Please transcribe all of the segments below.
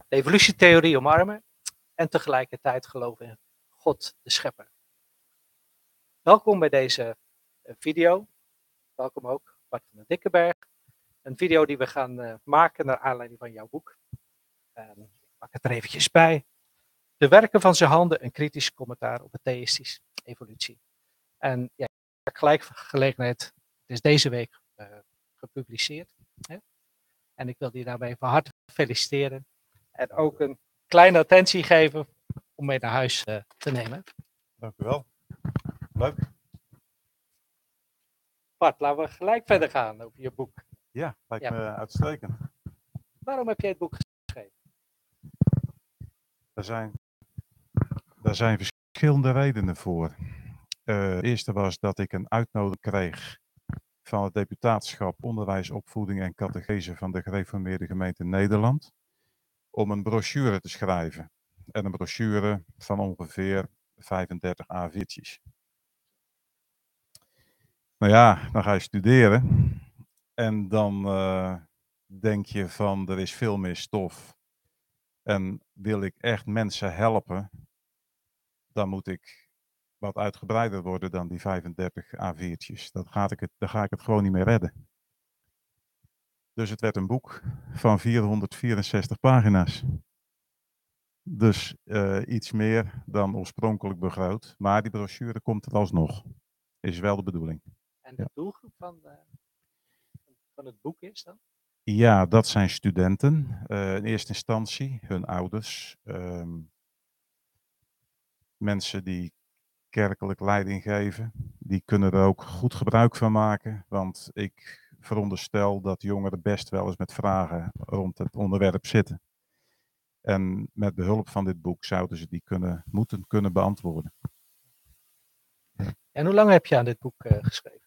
de evolutietheorie omarmen en tegelijkertijd geloven in God, de schepper. Welkom bij deze video. Welkom ook Bart van den Dikkenberg. Een video die we gaan maken naar aanleiding van jouw boek. Ik pak het er eventjes bij. De werken van zijn handen, een kritisch commentaar op theïstische evolutie. En ja, gelijk gelegenheid, het is deze week gepubliceerd. Hè? En ik wil je daarbij van harte feliciteren. En ook een kleine attentie geven om mee naar huis te nemen. Dank u wel. Leuk. Bart, laten we gelijk verder gaan over je boek. Ja, lijkt me uitstekend. Waarom heb jij het boek geschreven? Daar zijn verschillende redenen voor. De eerste was dat ik een uitnodiging kreeg van het deputaatschap Onderwijs, Opvoeding en Catechese van de Gereformeerde Gemeente Nederland om een brochure te schrijven. En een brochure van ongeveer 35 A4'tjes. Nou ja, dan ga je studeren en dan denk je van er is veel meer stof. En wil ik echt mensen helpen, dan moet ik wat uitgebreider worden dan die 35 A4'tjes. Dan ga ik het gewoon niet meer redden. Dus het werd een boek van 464 pagina's. Dus iets meer dan oorspronkelijk begroot. Maar die brochure komt er alsnog. Is wel de bedoeling. En de doelgroep van het boek is dan? Ja, dat zijn studenten. In eerste instantie, hun ouders. Mensen die kerkelijk leiding geven. Die kunnen er ook goed gebruik van maken. Want ik veronderstel dat jongeren best wel eens met vragen rond het onderwerp zitten. En met behulp van dit boek zouden ze die moeten kunnen beantwoorden. En hoe lang heb je aan dit boek geschreven?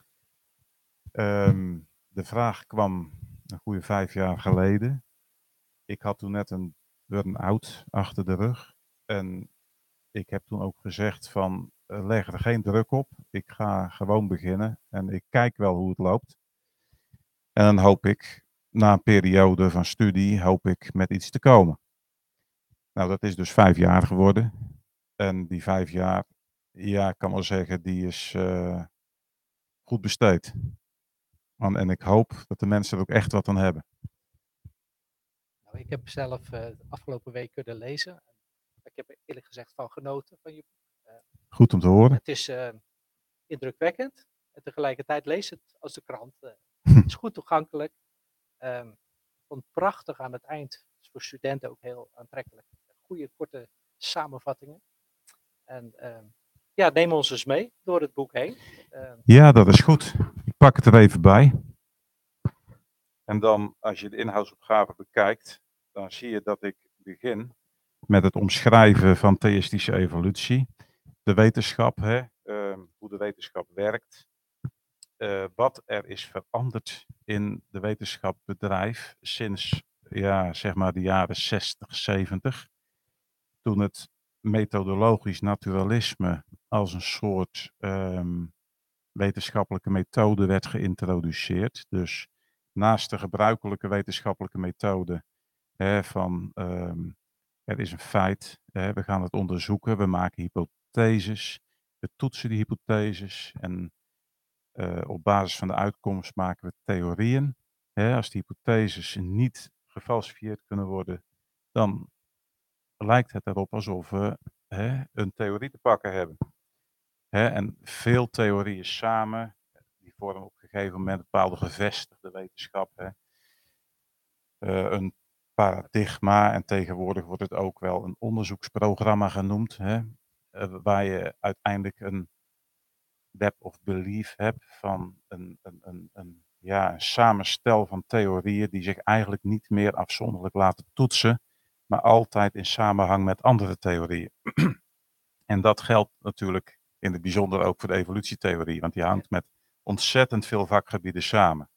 De vraag kwam een goede 5 jaar geleden. Ik had toen net een burn-out achter de rug. En ik heb toen ook gezegd van leg er geen druk op. Ik ga gewoon beginnen en ik kijk wel hoe het loopt. En dan hoop ik, na een periode van studie, hoop ik met iets te komen. Nou, dat is dus 5 jaar geworden. En die 5 jaar, ja, ik kan wel zeggen, die is goed besteed. En ik hoop dat de mensen er ook echt wat aan hebben. Nou, ik heb zelf de afgelopen week kunnen lezen. Ik heb er eerlijk gezegd van genoten van je boek. Goed om te horen. Het is indrukwekkend. En tegelijkertijd lees het als de krant. Het is goed toegankelijk. Ik vond het prachtig aan het eind. Het is voor studenten ook heel aantrekkelijk. Goede, korte samenvattingen. En neem ons eens mee door het boek heen. Ja, dat is goed. Ik pak het er even bij. En dan, als je de inhoudsopgave bekijkt, dan zie je dat ik begin met het omschrijven van theïstische evolutie. De wetenschap, hoe de wetenschap werkt. Wat er is veranderd in de wetenschapbedrijf sinds zeg maar de jaren 60, 70. Toen het methodologisch naturalisme als een soort wetenschappelijke methode werd geïntroduceerd. Dus naast de gebruikelijke wetenschappelijke methode van er is een feit, we gaan het onderzoeken, we maken hypotheses, we toetsen die hypotheses en op basis van de uitkomst maken we theorieën. Als die hypotheses niet gefalsifieerd kunnen worden, dan lijkt het erop alsof we een theorie te pakken hebben. En veel theorieën samen, die vormen op een gegeven moment een bepaalde gevestigde wetenschap. Een paradigma en tegenwoordig wordt het ook wel een onderzoeksprogramma genoemd. Waar je uiteindelijk een web of belief hebt van een samenstel van theorieën die zich eigenlijk niet meer afzonderlijk laten toetsen, maar altijd in samenhang met andere theorieën. En dat geldt natuurlijk in het bijzonder ook voor de evolutietheorie, want die hangt met ontzettend veel vakgebieden samen.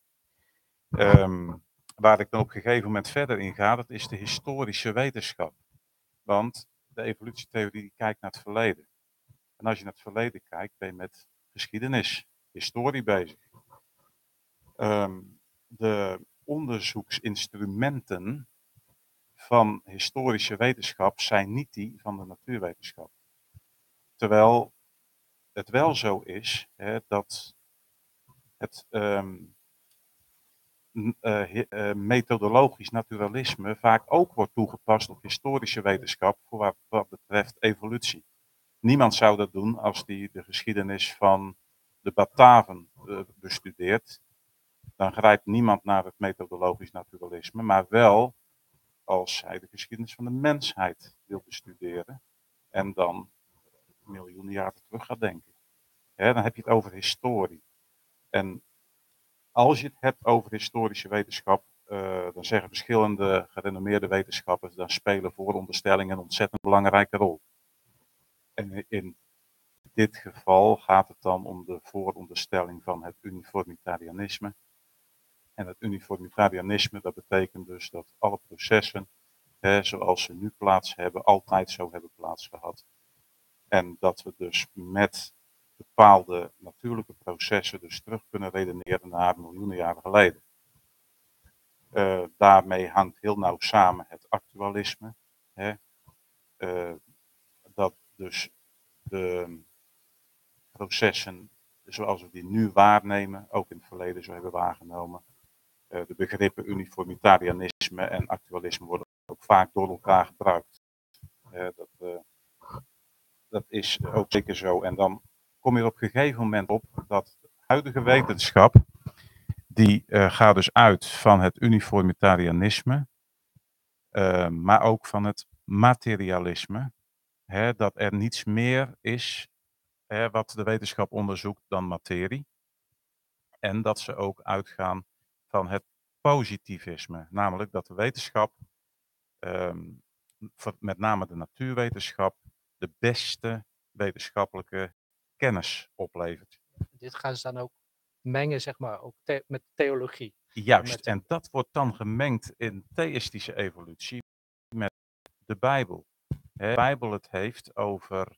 Waar ik dan op een gegeven moment verder in ga, dat is de historische wetenschap. Want de evolutietheorie die kijkt naar het verleden. En als je naar het verleden kijkt, ben je met geschiedenis, historie bezig. De onderzoeksinstrumenten van historische wetenschap zijn niet die van de natuurwetenschap. Terwijl het wel zo is dat het methodologisch naturalisme vaak ook wordt toegepast op historische wetenschap voor wat betreft evolutie. Niemand zou dat doen als die de geschiedenis van de Bataven bestudeert. Dan grijpt niemand naar het methodologisch naturalisme, maar wel als hij de geschiedenis van de mensheid wil bestuderen en dan miljoenen jaren terug gaat denken. Dan heb je het over historie. En als je het hebt over historische wetenschap, dan zeggen verschillende gerenommeerde wetenschappers, dan spelen vooronderstellingen een ontzettend belangrijke rol. En in dit geval gaat het dan om de vooronderstelling van het uniformitarianisme. En het uniformitarianisme, dat betekent dus dat alle processen, zoals ze nu plaats hebben, altijd zo hebben plaatsgehad. En dat we dus met bepaalde natuurlijke processen dus terug kunnen redeneren naar miljoenen jaren geleden. Daarmee hangt heel nauw samen het actualisme. Dat dus de processen zoals we die nu waarnemen, ook in het verleden zo hebben waargenomen. De begrippen uniformitarianisme en actualisme worden ook vaak door elkaar gebruikt. Dat is ook zeker zo. En dan kom je op een gegeven moment op dat de huidige wetenschap, die gaat dus uit van het uniformitarianisme, maar ook van het materialisme. Dat er niets meer is wat de wetenschap onderzoekt dan materie. En dat ze ook uitgaan van het positivisme. Namelijk dat de wetenschap, met name de natuurwetenschap, de beste wetenschappelijke kennis oplevert. Dit gaan ze dan ook mengen, zeg maar, ook met theologie. Juist, en dat wordt dan gemengd in theïstische evolutie met de Bijbel. De Bijbel het heeft over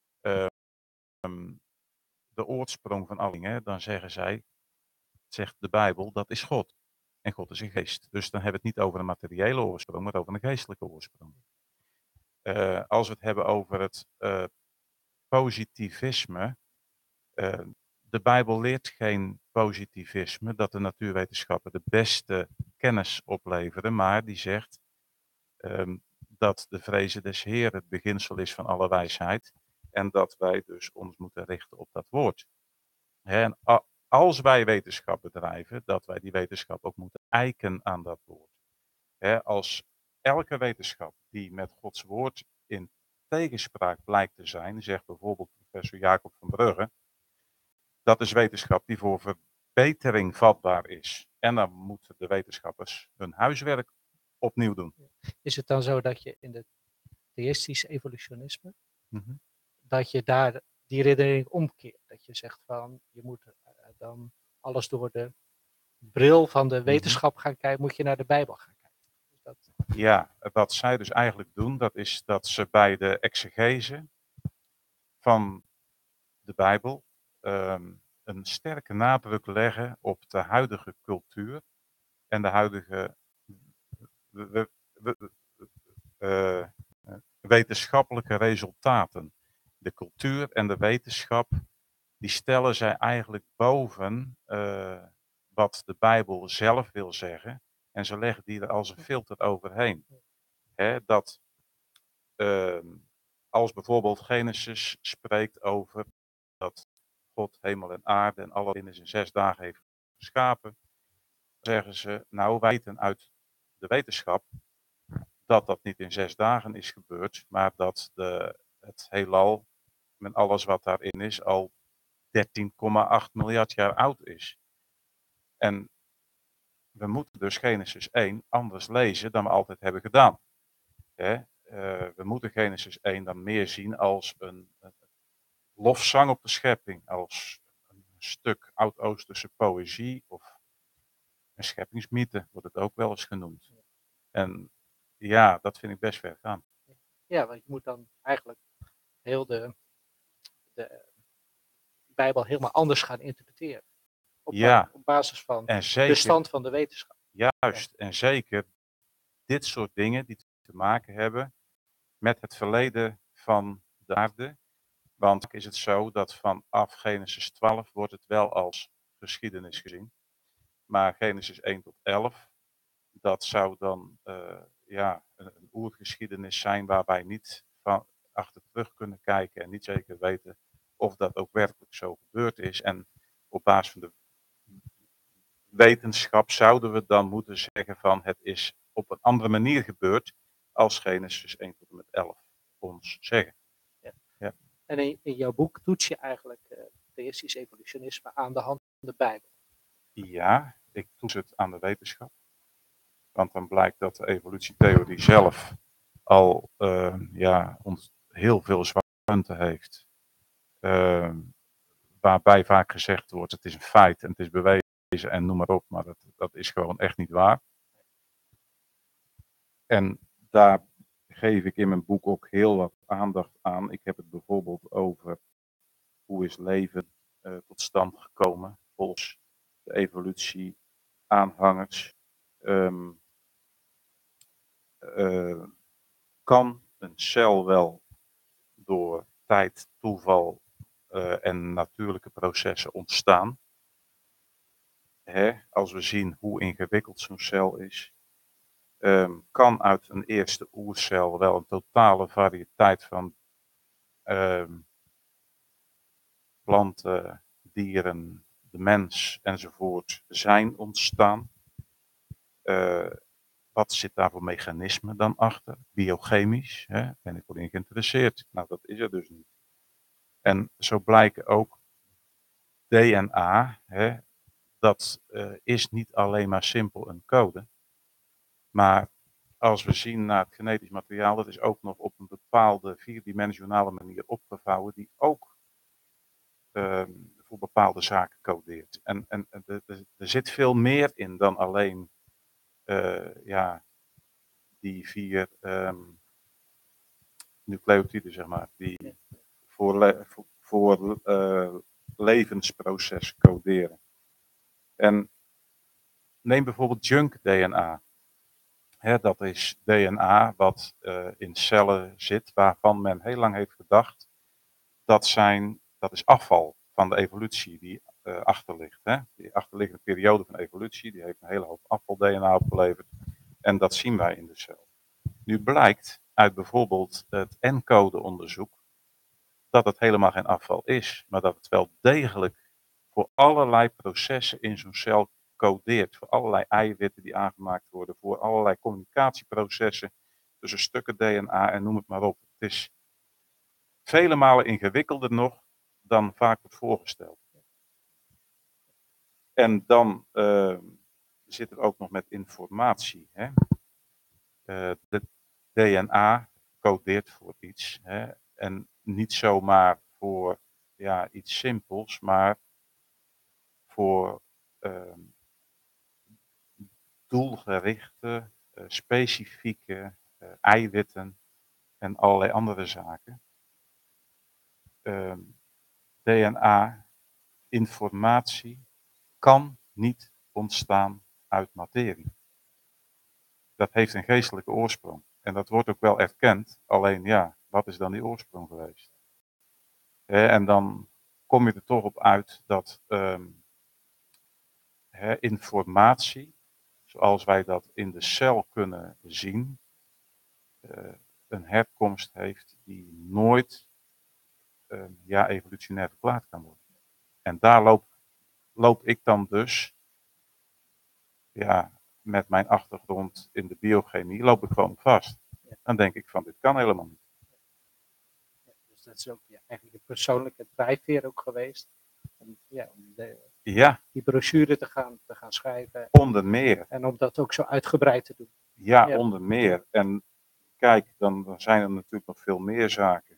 de oorsprong van alle dingen, dan zeggen zij, zegt de Bijbel, dat is God. En God is een geest. Dus dan hebben we het niet over een materiële oorsprong, maar over een geestelijke oorsprong. Als we het hebben over het positivisme, de Bijbel leert geen positivisme, dat de natuurwetenschappen de beste kennis opleveren, maar die zegt dat de vreze des Heeren het beginsel is van alle wijsheid en dat wij dus ons moeten richten op dat woord. En als wij wetenschap bedrijven, dat wij die wetenschap ook moeten eiken aan dat woord. Als elke wetenschap die met Gods woord in tegenspraak blijkt te zijn, zegt bijvoorbeeld professor Jacob van Brugge, dat is wetenschap die voor verbetering vatbaar is. En dan moeten de wetenschappers hun huiswerk opnieuw doen. Is het dan zo dat je in het theïstisch evolutionisme, dat je daar die redenering omkeert? Dat je zegt van, je moet dan alles door de bril van de wetenschap gaan kijken, moet je naar de Bijbel gaan kijken. Ja, wat zij dus eigenlijk doen, dat is dat ze bij de exegese van de Bijbel een sterke nadruk leggen op de huidige cultuur en de huidige wetenschappelijke resultaten. De cultuur en de wetenschap, die stellen zij eigenlijk boven wat de Bijbel zelf wil zeggen. En ze leggen die er als een filter overheen. Dat als bijvoorbeeld Genesis spreekt over dat God hemel en aarde en alle dingen in 6 dagen heeft geschapen, zeggen ze, nou wij weten uit de wetenschap dat dat niet in 6 dagen is gebeurd, maar dat het heelal met alles wat daarin is al 13,8 miljard jaar oud is. En we moeten dus Genesis 1 anders lezen dan we altijd hebben gedaan. We moeten Genesis 1 dan meer zien als een lofzang op de schepping, als een stuk Oud-Oosterse poëzie of een scheppingsmythe, wordt het ook wel eens genoemd. En ja, dat vind ik best ver gaan. Ja, want je moet dan eigenlijk heel de Bijbel helemaal anders gaan interpreteren. Op basis van de stand van de wetenschap. Juist, en zeker dit soort dingen, die te maken hebben met het verleden van de aarde. Want is het zo dat vanaf Genesis 12 wordt het wel als geschiedenis gezien. Maar Genesis 1 tot 11, dat zou dan een oergeschiedenis zijn waar wij niet van achter terug kunnen kijken en niet zeker weten of dat ook werkelijk zo gebeurd is. En op basis van de wetenschap zouden we dan moeten zeggen van het is op een andere manier gebeurd als Genesis 1 tot en met 11 ons zeggen. Ja. Ja. En in jouw boek toets je eigenlijk theïstisch evolutionisme aan de hand van de Bijbel. Ja, ik toets het aan de wetenschap. Want dan blijkt dat de evolutietheorie zelf al ons heel veel zwakke punten heeft. Waarbij vaak gezegd wordt het is een feit en het is bewezen en noem maar op. Maar dat is gewoon echt niet waar. En daar geef ik in mijn boek ook heel wat aandacht aan. Ik heb het bijvoorbeeld over hoe is leven tot stand gekomen volgens de evolutie-aanhangers. Kan een cel wel door tijd, toeval en natuurlijke processen ontstaan? Als we zien hoe ingewikkeld zo'n cel is. Kan uit een eerste oercel wel een totale variëteit van planten, dieren, de mens enzovoort zijn ontstaan? Wat zit daar voor mechanisme dan achter? Biochemisch, ben ik erin geïnteresseerd? Nou, dat is er dus niet. En zo blijken ook DNA, dat is niet alleen maar simpel een code. Maar als we zien naar het genetisch materiaal, dat is ook nog op een bepaalde vierdimensionale manier opgevouwen, die ook voor bepaalde zaken codeert. En er zit veel meer in dan alleen die 4 nucleotiden, zeg maar, die voor levensproces coderen. En neem bijvoorbeeld junk DNA. Dat is DNA wat in cellen zit, waarvan men heel lang heeft gedacht dat is afval van de evolutie die achter ligt. Die achterliggende periode van evolutie, die heeft een hele hoop afval DNA opgeleverd. En dat zien wij in de cel. Nu blijkt uit bijvoorbeeld het ENCODE onderzoek dat het helemaal geen afval is, maar dat het wel degelijk voor allerlei processen in zo'n cel codeert. Voor allerlei eiwitten die aangemaakt worden, voor allerlei communicatieprocessen tussen stukken DNA en noem het maar op. Het is vele malen ingewikkelder nog dan vaak wordt voorgesteld. En dan zit er ook nog met informatie. De DNA codeert voor iets. En niet zomaar voor iets simpels, maar voor doelgerichte, specifieke eiwitten en allerlei andere zaken. DNA-informatie kan niet ontstaan uit materie. Dat heeft een geestelijke oorsprong. En dat wordt ook wel erkend. Alleen wat is dan die oorsprong geweest? En dan kom je er toch op uit dat informatie, zoals wij dat in de cel kunnen zien, een herkomst heeft die nooit evolutionair verklaard kan worden. En daar loop ik dan dus, met mijn achtergrond in de biochemie, loop ik gewoon vast. Dan denk ik van, dit kan helemaal niet. Dus dat is ook eigenlijk een persoonlijke drijfveer ook geweest. Om die brochure te gaan schrijven. Onder meer. En om dat ook zo uitgebreid te doen. Ja, onder meer. En kijk, dan zijn er natuurlijk nog veel meer zaken.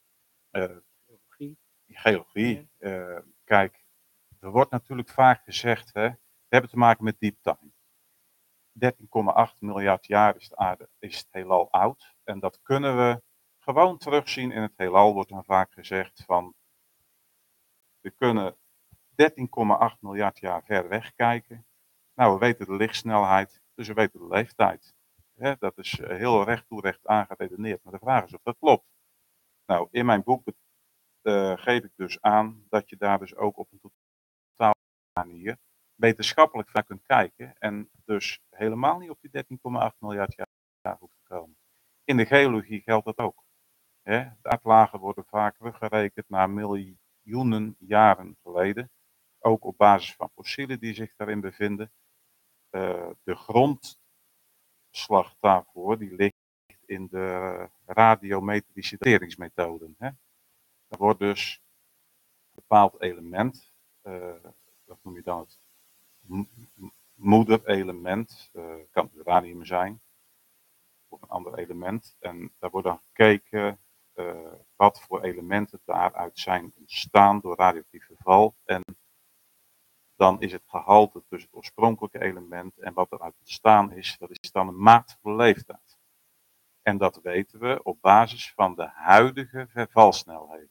Geologie. Kijk, er wordt natuurlijk vaak gezegd, we hebben te maken met deep time. 13,8 miljard jaar is het heelal oud. En dat kunnen we gewoon terugzien in het heelal, wordt dan vaak gezegd van, we kunnen 13,8 miljard jaar ver weg kijken. Nou, we weten de lichtsnelheid, dus we weten de leeftijd. Dat is heel recht toe recht aan geredeneerd. Maar de vraag is of dat klopt. Nou, in mijn boek geef ik dus aan dat je daar dus ook op een totale manier wetenschappelijk naar kunt kijken. En dus helemaal niet op die 13,8 miljard jaar hoeft te komen. In de geologie geldt dat ook. De aardlagen worden vaak teruggerekend naar miljoenen jaren geleden. Ook op basis van fossielen die zich daarin bevinden. De grondslag daarvoor die ligt in de radiometrische dateringsmethoden. Er wordt dus een bepaald element, dat noem je dan het moederelement, kan uranium zijn, of een ander element. En daar wordt dan gekeken wat voor elementen daaruit zijn ontstaan door radioactief verval. En dan is het gehalte tussen het oorspronkelijke element en wat eruit ontstaan is, dat is dan een maat voor de leeftijd. En dat weten we op basis van de huidige vervalsnelheden.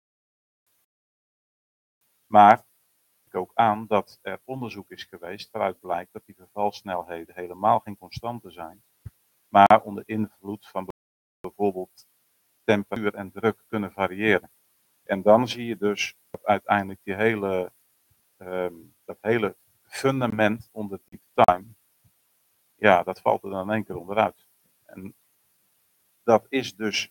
Maar ik ook aan dat er onderzoek is geweest waaruit blijkt dat die vervalsnelheden helemaal geen constante zijn, maar onder invloed van bijvoorbeeld temperatuur en druk kunnen variëren. En dan zie je dus dat uiteindelijk dat hele fundament onder deep time, ja, dat valt er dan in één keer onderuit. En dat is dus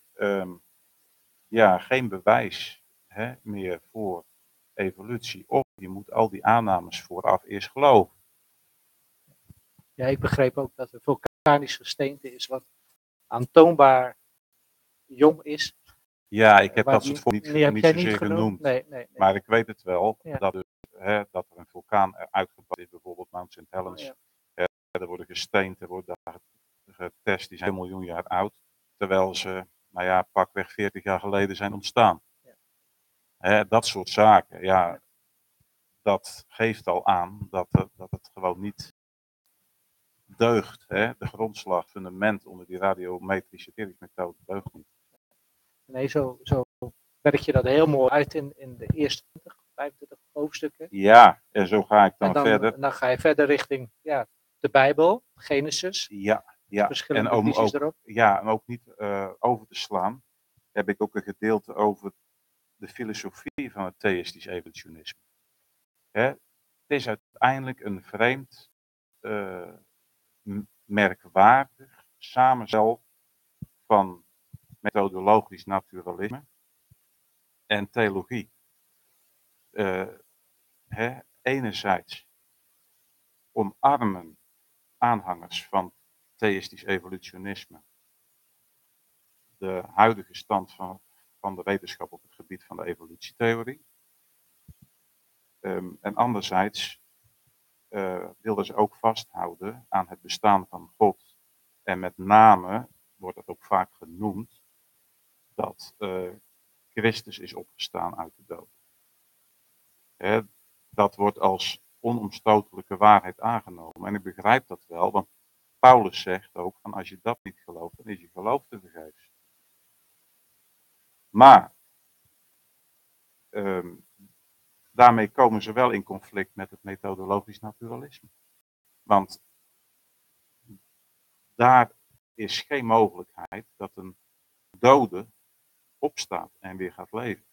geen bewijs meer voor evolutie. Of je moet al die aannames vooraf eerst geloven. Ja, ik begreep ook dat er vulkanisch gesteente is wat aantoonbaar jong is. Ja, ik heb dat soort voorbeelden niet zozeer genoemd. Nee. Maar ik weet het wel, ja. dat er een vulkaan uitgebarst is, bijvoorbeeld Mount St. Helens. Ja. Er worden gesteend, er wordt daar getest, die zijn 1 miljoen jaar oud. Terwijl ze, pakweg 40 jaar geleden zijn ontstaan. Ja. Dat soort zaken, ja, dat geeft al aan dat het gewoon niet deugt. De grondslag, fundament onder die radiometrische dateringsmethode deugt niet. Nee, zo werk je dat heel mooi uit in de eerste 25 hoofdstukken. Ja, en zo ga ik dan verder. En dan ga je verder richting de Bijbel, Genesis. Ja. Verschillende visies erop. Ja, en ook niet over te slaan, heb ik ook een gedeelte over de filosofie van het theïstisch evolutionisme. Het is uiteindelijk een vreemd, merkwaardig samenstel van methodologisch naturalisme en theologie. Enerzijds omarmen aanhangers van theïstisch evolutionisme de huidige stand van de wetenschap op het gebied van de evolutietheorie. En anderzijds wilden ze ook vasthouden aan het bestaan van God. En met name wordt het ook vaak genoemd dat Christus is opgestaan uit de dood. Dat wordt als onomstotelijke waarheid aangenomen. En ik begrijp dat wel, want Paulus zegt ook van als je dat niet gelooft, dan is je geloof te vergeefs. Maar daarmee komen ze wel in conflict met het methodologisch naturalisme. Want daar is geen mogelijkheid dat een dode opstaat en weer gaat leven.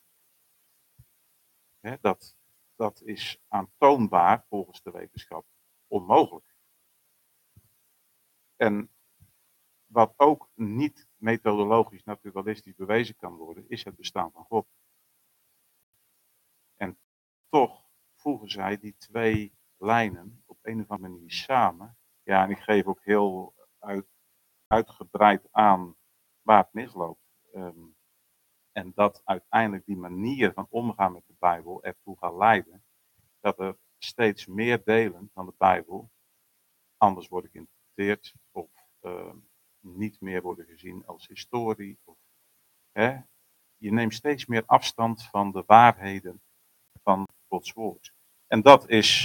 Dat is aantoonbaar volgens de wetenschap onmogelijk. En wat ook niet methodologisch naturalistisch bewezen kan worden, is het bestaan van God. En toch voegen zij die twee lijnen op een of andere manier samen. Ja, en ik geef ook heel uitgebreid aan waar het misloopt. En dat uiteindelijk die manier van omgaan met de Bijbel ertoe gaat leiden dat er steeds meer delen van de Bijbel anders worden geïnterpreteerd of niet meer worden gezien als historie. Je neemt steeds meer afstand van de waarheden van Gods woord. En dat is,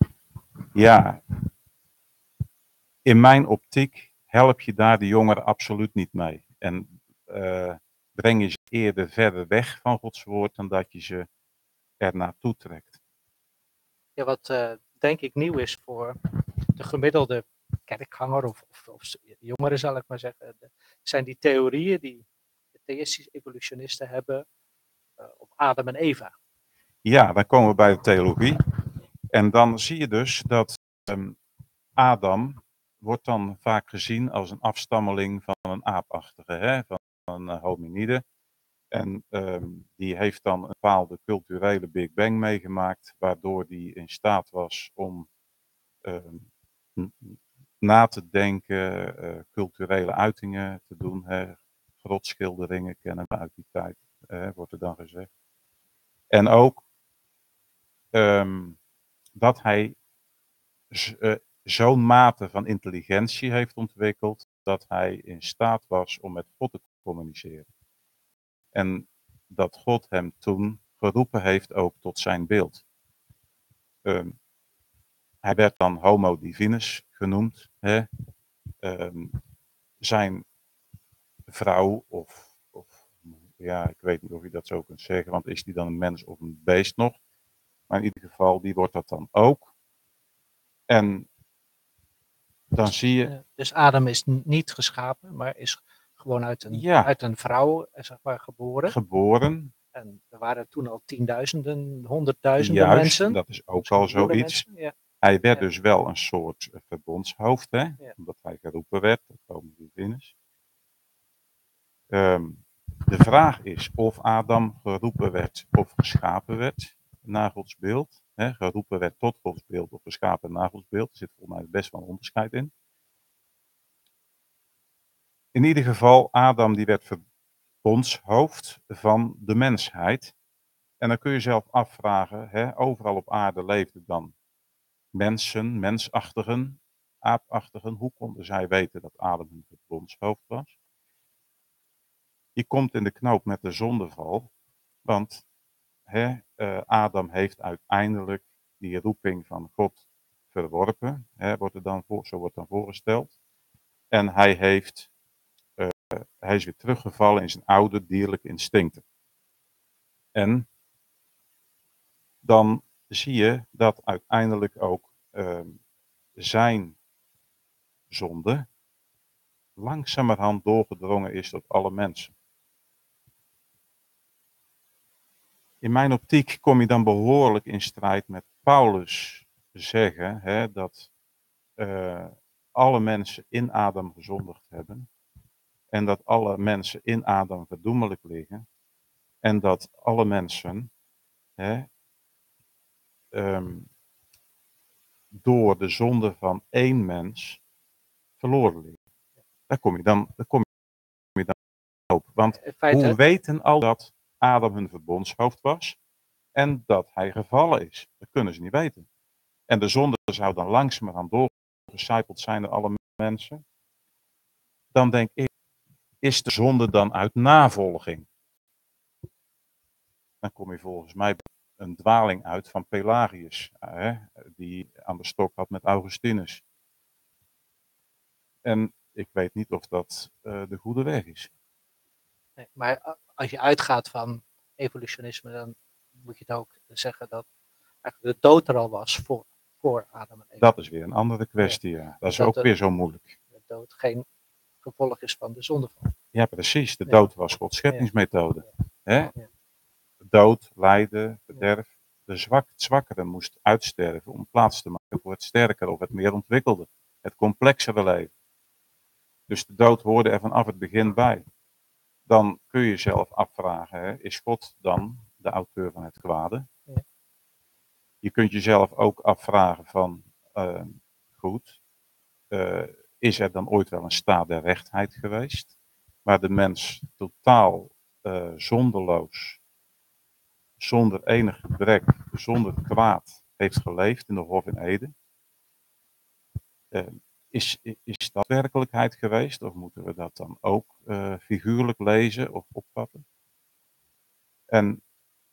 in mijn optiek help je daar de jongeren absoluut niet mee. En breng je ze eerder verder weg van Gods woord dan dat je ze er naartoe trekt. Ja, wat denk ik nieuw is voor de gemiddelde kerkganger of jongeren, zal ik maar zeggen, zijn die theorieën die de theïstische evolutionisten hebben op Adam en Eva. Ja, dan komen we bij de theologie. En dan zie je dus dat Adam wordt dan vaak gezien als een afstammeling van een aapachtige, hè, van een hominide. En die heeft dan een bepaalde culturele Big Bang meegemaakt, waardoor die in staat was om na te denken, culturele uitingen te doen. Hè. Grotschilderingen kennen we uit die tijd, wordt er dan gezegd. En ook dat hij zo'n mate van intelligentie heeft ontwikkeld dat hij in staat was om met God te communiceren. En dat God hem toen geroepen heeft ook tot zijn beeld. Hij werd dan Homo Divinus genoemd. Hè? Zijn vrouw of ja, ik weet niet of je dat zo kunt zeggen, want is die dan een mens of een beest nog? Maar in ieder geval, die wordt dat dan ook. En dan zie je... Dus Adam is niet geschapen, maar is gewoon uit een vrouw, zeg maar, geboren. En er waren toen al tienduizenden, honderdduizenden mensen. Dat is ook al zoiets. Ja. Hij werd dus wel een soort verbondshoofd, hè? Omdat hij geroepen werd, dat Homo Divinus. De vraag is of Adam geroepen werd of geschapen werd naar Gods beeld. Hè? Geroepen werd tot Gods beeld of geschapen naar Gods beeld. Er zit volgens mij best wel een onderscheid in. In ieder geval, Adam die werd verbondshoofd van de mensheid. En dan kun je zelf afvragen, hè, overal op aarde leefden dan mensen, mensachtigen, aapachtigen. Hoe konden zij weten dat Adam hun verbondshoofd was? Je komt in de knoop met de zondeval, want Adam heeft uiteindelijk die roeping van God verworpen, zo wordt dan voorgesteld. En hij is weer teruggevallen in zijn oude dierlijke instincten. En dan zie je dat uiteindelijk ook zijn zonde langzamerhand doorgedrongen is tot alle mensen. In mijn optiek kom je dan behoorlijk in strijd met Paulus zeggen dat alle mensen in Adam gezondigd hebben en dat alle mensen in Adam verdoemelijk liggen en dat alle mensen door de zonde van één mens verloren liggen. Daar kom je dan op. Want hoe weten al dat Adam hun verbondshoofd was en dat hij gevallen is? Dat kunnen ze niet weten. En de zonde zou dan langzamerhand doorgecijpeld zijn door alle mensen. Dan denk ik, is de zonde dan uit navolging? Dan kom je volgens mij bij een dwaling uit van Pelagius, die aan de stok had met Augustinus. En ik weet niet of dat de goede weg is. Nee, maar als je uitgaat van evolutionisme, dan moet je het ook zeggen dat eigenlijk de dood er al was voor Adam en Eva. Dat is weer een andere kwestie, ja. Dat is ook weer zo moeilijk. De dood geen gevolg is van de zondeval. Ja, precies. De dood was Gods scheppingsmethode. Ja. Dood, lijden, verderf. Het zwakkere moest uitsterven om plaats te maken voor het sterkere of het meer ontwikkelde. Het complexere leven. Dus de dood hoorde er vanaf het begin bij. Dan kun je jezelf afvragen, is God dan de auteur van het kwade? Ja. Je kunt jezelf ook afvragen van, is er dan ooit wel een staat der rechtheid geweest? Waar de mens totaal zonderloos, zonder enig gebrek, zonder kwaad heeft geleefd in de Hof in Eden? Is dat werkelijkheid geweest? Of moeten we dat dan ook figuurlijk lezen of opvatten? En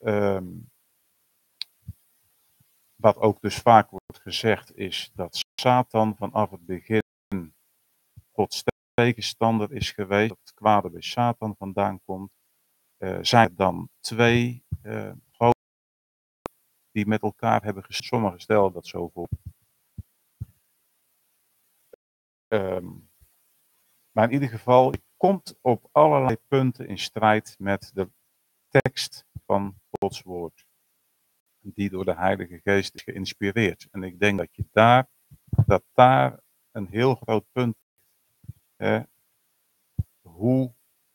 wat ook dus vaak wordt gezegd is dat Satan vanaf het begin Gods tegenstander is geweest. Dat het kwade bij Satan vandaan komt. Zijn er dan twee goden die met elkaar hebben sommigen stellen dat zo voor. Maar in ieder geval, het komt op allerlei punten in strijd met de tekst van Gods woord. Die door de Heilige Geest is geïnspireerd. En ik denk dat daar een heel groot punt is. Hoe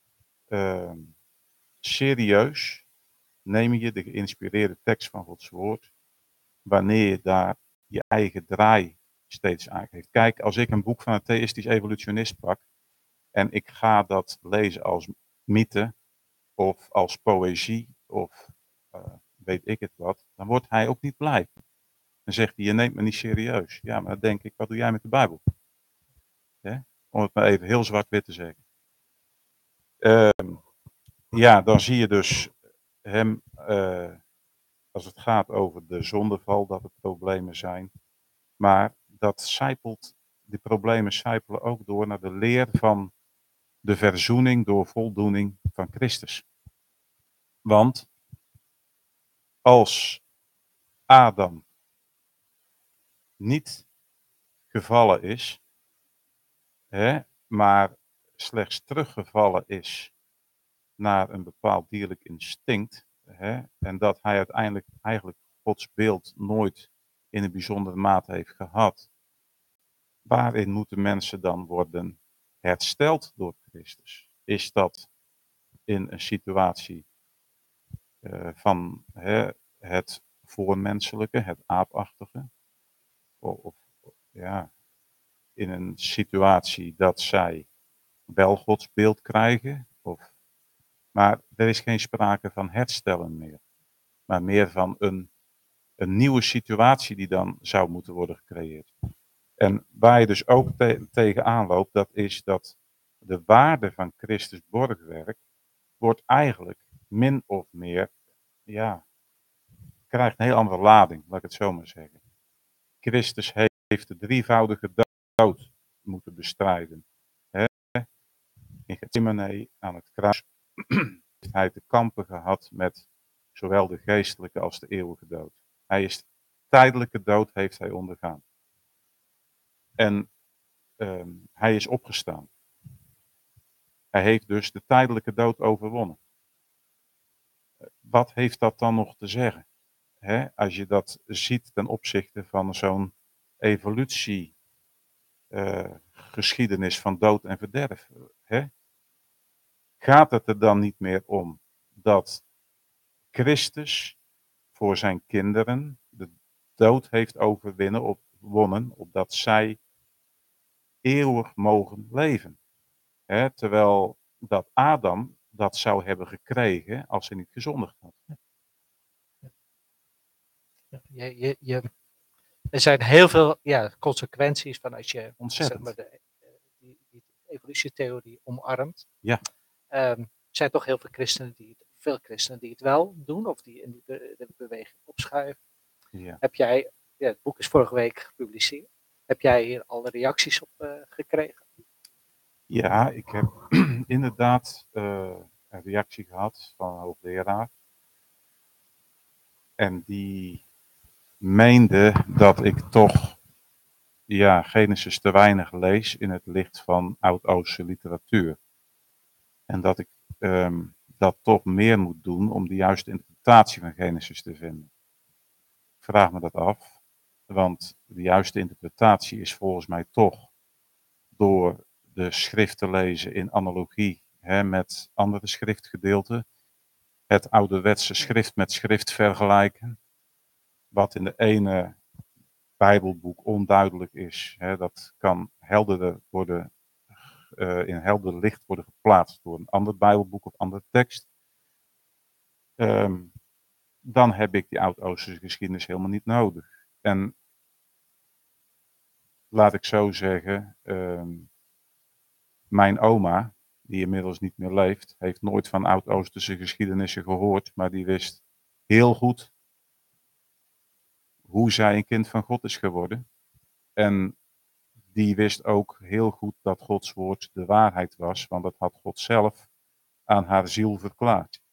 serieus neem je de geïnspireerde tekst van Gods woord, wanneer je daar je eigen draai steeds aan geeft. Kijk, als ik een boek van een theïstisch evolutionist pak en ik ga dat lezen als mythe of als poëzie of weet ik het wat, dan wordt hij ook niet blij. Dan zegt hij, je neemt me niet serieus. Ja, maar dan denk ik, wat doe jij met de Bijbel? Om het maar even heel zwart-wit te zeggen. Ja, dan zie je dus hem, als het gaat over de zondeval, dat er problemen zijn. Maar die problemen sijpelen ook door naar de leer van de verzoening door voldoening van Christus. Want als Adam niet gevallen is, maar slechts teruggevallen is naar een bepaald dierlijk instinct, en dat hij uiteindelijk eigenlijk Gods beeld nooit in een bijzondere mate heeft gehad, waarin moeten mensen dan worden hersteld door Christus? Is dat in een situatie van het voormenselijke, het aapachtige? Of ja, in een situatie dat zij wel Gods beeld krijgen? Maar er is geen sprake van herstellen meer. Maar meer van een nieuwe situatie die dan zou moeten worden gecreëerd. En waar je dus ook tegenaan loopt, dat is dat de waarde van Christus borgwerk wordt eigenlijk min of meer, krijgt een heel andere lading, laat ik het zo maar zeggen. Christus heeft de drievoudige dood moeten bestrijden. In Gethsemane aan het kruis heeft hij te kampen gehad met zowel de geestelijke als de eeuwige dood. Tijdelijke dood heeft hij ondergaan. En hij is opgestaan. Hij heeft dus de tijdelijke dood overwonnen. Wat heeft dat dan nog te zeggen? Als je dat ziet ten opzichte van zo'n evolutiegeschiedenis van dood en verderf. Gaat het er dan niet meer om dat Christus voor zijn kinderen de dood heeft overwonnen, opdat zij eeuwig mogen leven? Terwijl dat Adam dat zou hebben gekregen als hij niet gezondigd had. Er zijn heel veel consequenties van als je Ontzettend. zeg maar, die evolutietheorie omarmt. Ja. Er zijn toch heel veel christenen die het wel doen, of die in de beweging opschuiven. Ja. Heb jij, het boek is vorige week gepubliceerd, heb jij hier alle reacties op gekregen? Ja, ik heb inderdaad een reactie gehad van een hoogleraar. En die meende dat ik toch Genesis te weinig lees in het licht van Oud-Oosterse literatuur. En dat ik dat toch meer moet doen om de juiste interpretatie van Genesis te vinden. Ik vraag me dat af, want de juiste interpretatie is volgens mij toch door de schrift te lezen in analogie met andere schriftgedeelten. Het ouderwetse schrift met schrift vergelijken. Wat in de ene Bijbelboek onduidelijk is, dat kan helderder worden, in helder licht worden geplaatst door een ander Bijbelboek of andere tekst. Dan heb ik die Oud-Oosterse geschiedenis helemaal niet nodig. En laat ik zo zeggen, mijn oma, die inmiddels niet meer leeft, heeft nooit van Oud-Oosterse geschiedenissen gehoord, maar die wist heel goed hoe zij een kind van God is geworden. En die wist ook heel goed dat Gods woord de waarheid was, want dat had God zelf aan haar ziel verklaard.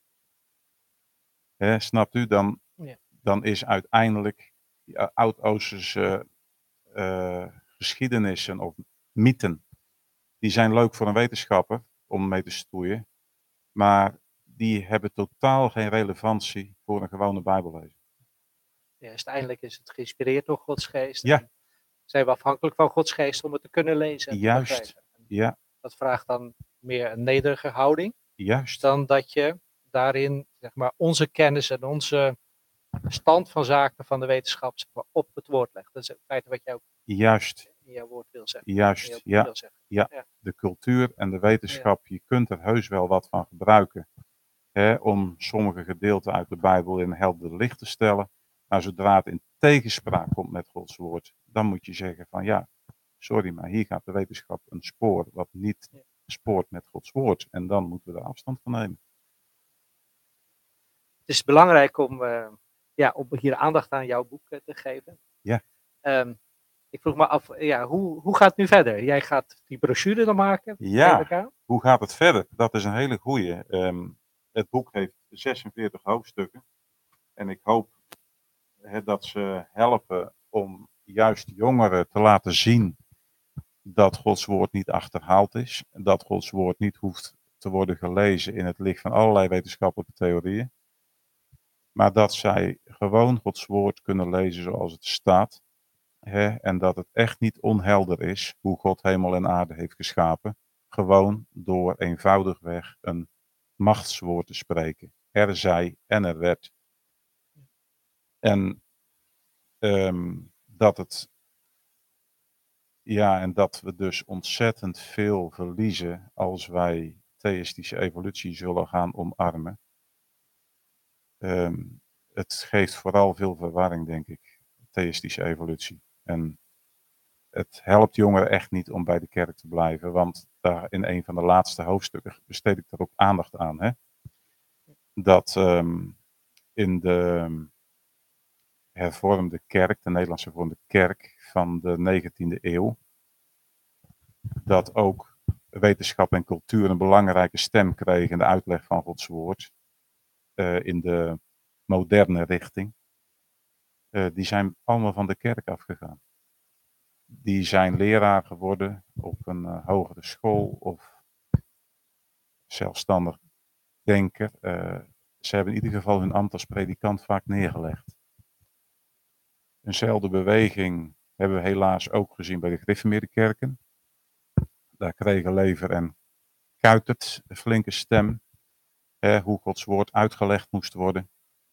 Snapt u? Dan is uiteindelijk Oud-Oosterse geschiedenissen of mythen. Die zijn leuk voor een wetenschapper om mee te stoeien. Maar die hebben totaal geen relevantie voor een gewone Bijbellezer. Ja, uiteindelijk is het geïnspireerd door Gods geest. Ja. En zijn we afhankelijk van Gods geest om het te kunnen lezen en te Juist. begrijpen. Ja, Dat vraagt dan meer een nederige houding juist. dan dat je daarin zeg maar, onze kennis en onze stand van zaken van de wetenschap zeg maar, op het woord legt. Dat is in feite wat jij ook Juist. in jouw woord wil zeggen. Juist. Ja. Ja. De cultuur en de wetenschap, je kunt er heus wel wat van gebruiken. Om sommige gedeelten uit de Bijbel in helder licht te stellen. Maar zodra het in tegenspraak komt met Gods woord, dan moet je zeggen van ja, sorry, maar hier gaat de wetenschap een spoor wat niet spoort met Gods woord. En dan moeten we er afstand van nemen. Het is belangrijk om hier aandacht aan jouw boek te geven. Ja. Ik vroeg me af, hoe gaat het nu verder? Jij gaat die brochure dan maken? Ja, hoe gaat het verder? Dat is een hele goeie. Het boek heeft 46 hoofdstukken. En ik hoop dat ze helpen om juist jongeren te laten zien dat Gods woord niet achterhaald is. Dat Gods woord niet hoeft te worden gelezen in het licht van allerlei wetenschappelijke theorieën. Maar dat zij gewoon Gods woord kunnen lezen zoals het staat. En dat het echt niet onhelder is hoe God hemel en aarde heeft geschapen. Gewoon door eenvoudigweg een machtswoord te spreken. Er zij en er werd. En dat we dus ontzettend veel verliezen als wij theïstische evolutie zullen gaan omarmen. Het geeft vooral veel verwarring, denk ik, theïstische evolutie. En het helpt jongeren echt niet om bij de kerk te blijven, want daar in een van de laatste hoofdstukken besteed ik daar ook aandacht aan. Hè? Dat in de hervormde kerk, de Nederlandse hervormde kerk van de 19e eeuw, dat ook wetenschap en cultuur een belangrijke stem kregen in de uitleg van Gods woord. In de moderne richting. Die zijn allemaal van de kerk afgegaan. Die zijn leraar geworden op een hogere school of zelfstandig denker. Ze hebben in ieder geval hun ambt als predikant vaak neergelegd. Eenzelfde beweging hebben we helaas ook gezien bij de gereformeerde kerken. Daar kregen Lever en Kuitert een flinke stem. Hoe Gods woord uitgelegd moest worden.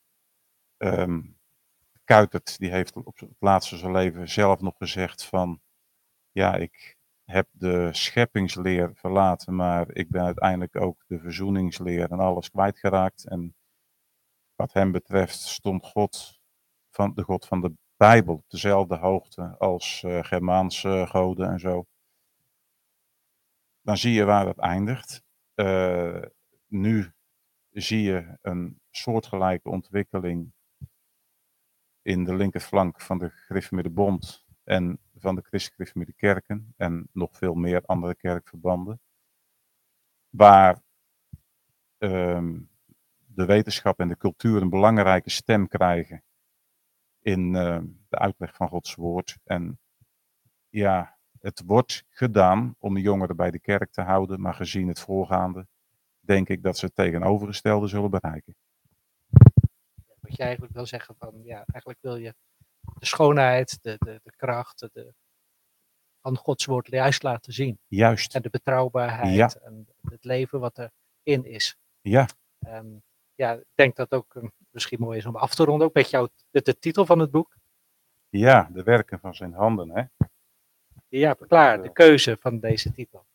Kuitert die heeft op het laatste van zijn leven zelf nog gezegd van ja, ik heb de scheppingsleer verlaten, maar ik ben uiteindelijk ook de verzoeningsleer en alles kwijtgeraakt. En wat hem betreft stond de God van de Bijbel op dezelfde hoogte als Germaanse goden en zo. Dan zie je waar dat eindigt. Nu zie je een soortgelijke ontwikkeling in de linkerflank van de Gereformeerde Bond en van de Christelijk Gereformeerde Kerken en nog veel meer andere kerkverbanden. Waar de wetenschap en de cultuur een belangrijke stem krijgen in de uitleg van Gods woord. En ja, het wordt gedaan om de jongeren bij de kerk te houden, maar gezien het voorgaande, denk ik dat ze het tegenovergestelde zullen bereiken. Wat je eigenlijk wil zeggen van, ja, eigenlijk wil je de schoonheid, de kracht van Gods woord juist laten zien. Juist. En de betrouwbaarheid en het leven wat erin is. Ja. Ik denk dat het ook misschien mooi is om af te ronden, ook met jou de titel van het boek. Ja, de werken van zijn handen, hè. Ja, klaar, de keuze van deze titel.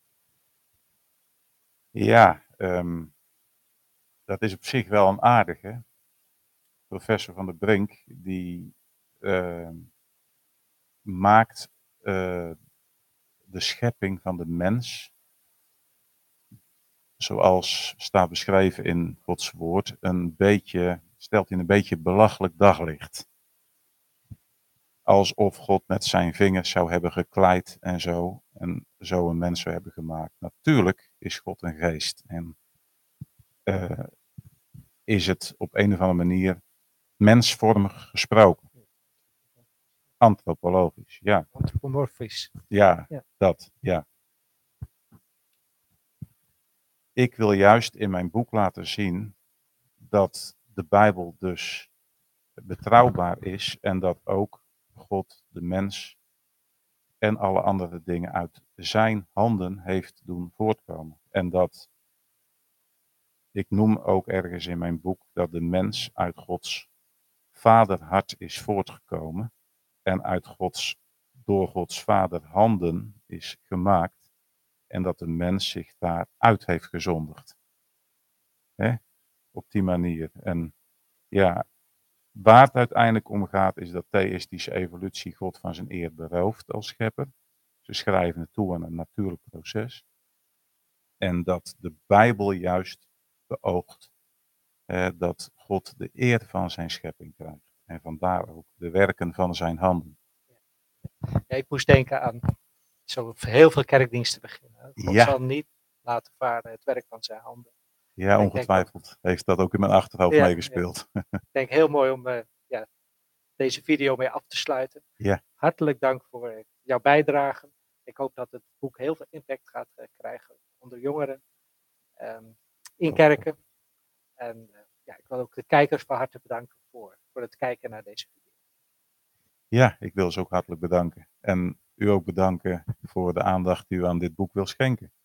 Ja, dat is op zich wel een aardige. Professor Van der Brink, die maakt de schepping van de mens, zoals staat beschreven in Gods woord, stelt in een beetje belachelijk daglicht. Alsof God met zijn vingers zou hebben gekleid en zo een mens zou hebben gemaakt. Natuurlijk is God een geest en is het op een of andere manier mensvormig gesproken. Antropologisch, ja. Antropomorfisch. Ja, dat, ja. ik wil juist in mijn boek laten zien dat de Bijbel dus betrouwbaar is en dat ook God de mens en alle andere dingen uit zijn handen heeft doen voortkomen. En dat, ik noem ook ergens in mijn boek, dat de mens uit Gods vaderhart is voortgekomen en door Gods vaderhanden is gemaakt en dat de mens zich daaruit heeft gezondigd. Op die manier. En ja, waar het uiteindelijk om gaat is dat theïstische evolutie God van zijn eer berooft als schepper. Ze schrijven het toe aan een natuurlijk proces. En dat de Bijbel juist beoogt dat God de eer van zijn schepping krijgt. En vandaar ook de werken van zijn handen. Ja, ik moest denken aan zo heel veel kerkdiensten beginnen. God Ja. zal niet laten varen het werk van zijn handen. Ja, ongetwijfeld heeft dat ook in mijn achterhoofd meegespeeld. Ja. Ik denk heel mooi om deze video mee af te sluiten. Ja. Hartelijk dank voor jouw bijdrage. Ik hoop dat het boek heel veel impact gaat krijgen onder jongeren in kerken. En ik wil ook de kijkers van harte bedanken voor het kijken naar deze video. Ja, ik wil ze ook hartelijk bedanken. En u ook bedanken voor de aandacht die u aan dit boek wil schenken.